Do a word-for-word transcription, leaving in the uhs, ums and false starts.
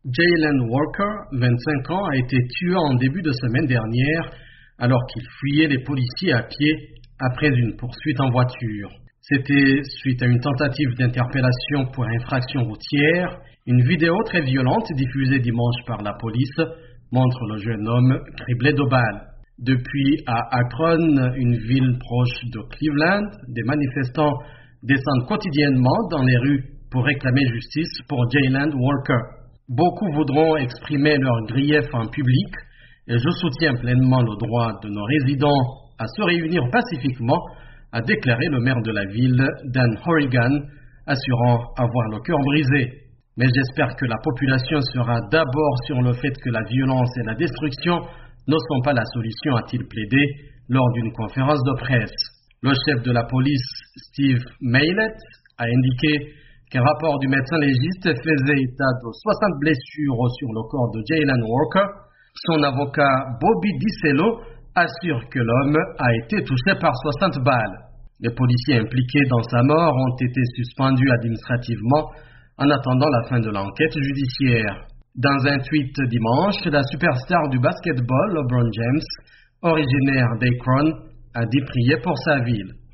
Jaylen Walker, vingt-cinq ans, a été tué en début de semaine dernière alors qu'il fuyait les policiers à pied après une poursuite en voiture. C'était suite à une tentative d'interpellation pour infraction routière. Une vidéo très violente diffusée dimanche par la police montre le jeune homme criblé de balles. Depuis à Akron, une ville proche de Cleveland, des manifestants descendent quotidiennement dans les rues pour réclamer justice pour Jaylen Walker. Beaucoup voudront exprimer leur grief en public et je soutiens pleinement le droit de nos résidents à se réunir pacifiquement, a déclaré le maire de la ville, Dan Horrigan, assurant avoir le cœur brisé. Mais j'espère que la population sera d'abord sur le fait que la violence et la destruction ne sont pas la solution, a-t-il plaidé lors d'une conférence de presse. Le chef de la police, Steve Maillet, a indiqué qu'un rapport du médecin légiste faisait état de soixante blessures sur le corps de Jaylen Walker. Son avocat Bobby DiCello assure que l'homme a été touché par soixante balles. Les policiers impliqués dans sa mort ont été suspendus administrativement en attendant la fin de l'enquête judiciaire. Dans un tweet dimanche, la superstar du basketball LeBron James, originaire d'Akron, a dit prier pour sa ville.